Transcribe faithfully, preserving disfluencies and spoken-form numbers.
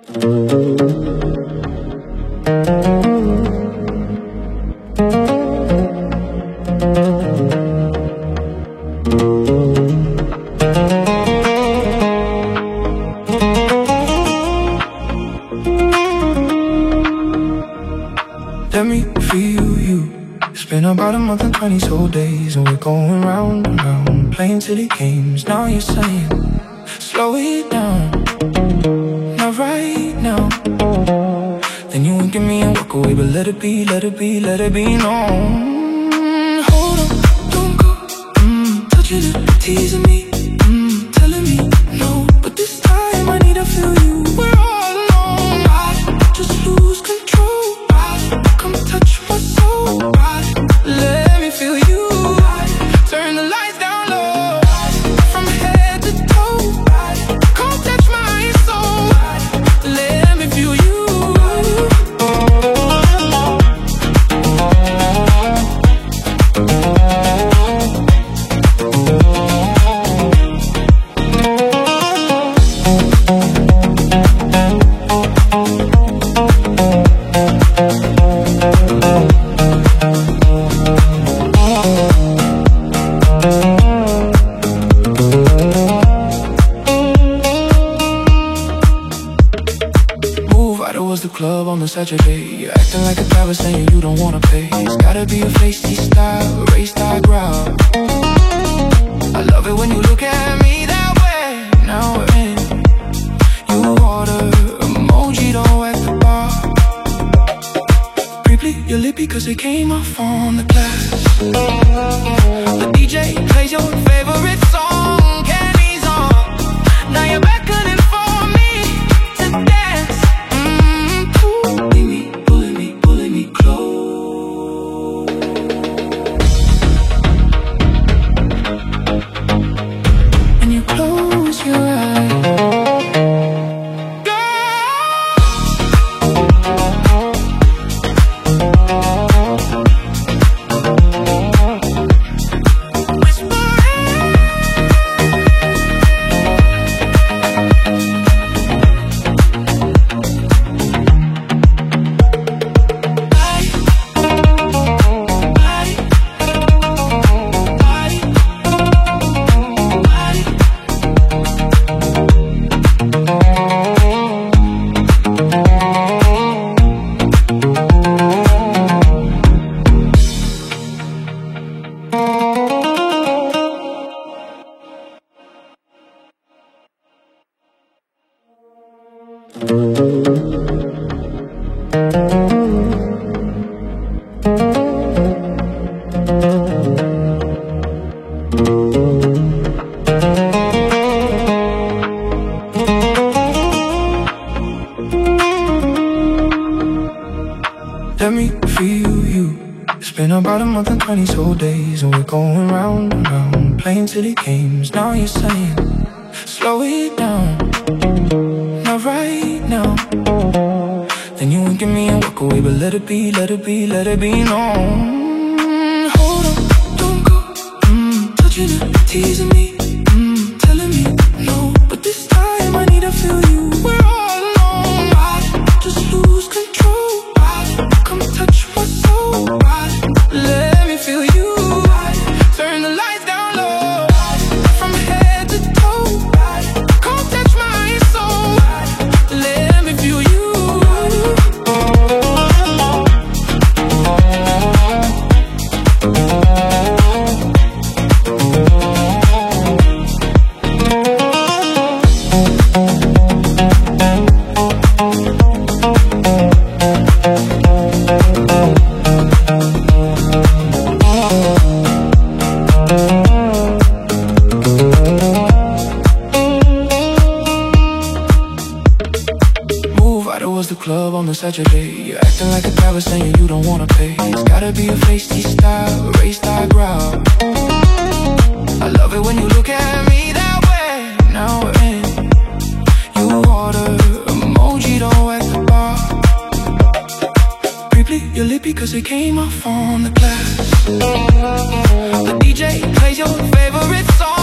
Let me feel you. It's been about a month and twenty so days, and we're going round and round, playing silly games. Now you're saying, slow it down, not right now. Then you wink at me and walk away, but let it be, let it be, let it be known. Hold on, don't go, mm, touching it, teasing me, mm, telling me no, but this time I need to feel you. We're all alone, I just lose control. Come touch my soul, let me feel you. Turn the lights down low, from head to toe. Come touch my soul, let me feel you. The club on the Saturday, you're acting like a driver saying you don't wanna pay. It's gotta be a feisty style, race style growl. I love it when you look at me that way. Now we're in. You order emoji, don't at the bar. Pre-pleat your lippy cause it came off on the glass. The D J plays your favorite song, Kenny's on. Now you're beckoning for me to dance. Let me feel you. It's been about a month and twenty so days, and we're going round and round, playing silly games. Now you're saying, slow it down, not right now. Then you wink at me and walk away, but let it be, let it be, let it be known. Hold on, don't go, mm, touching it, teasing me, mm, telling me no, but this time I need to feel you. We're all alone, I just lose control. Come touch my soul, let me feel you. Turn the lights down low, from head to toe. Come touch my soul, let me feel you. The club on the Saturday, you're acting like a driver saying you don't wanna pay. It's gotta be a feisty style, race style growl. I love it when you look at me that way. Now we're in. You order emoji, don't at the bar. Pre-pleat your lippy cause it came off on the glass. The D J plays your favorite song.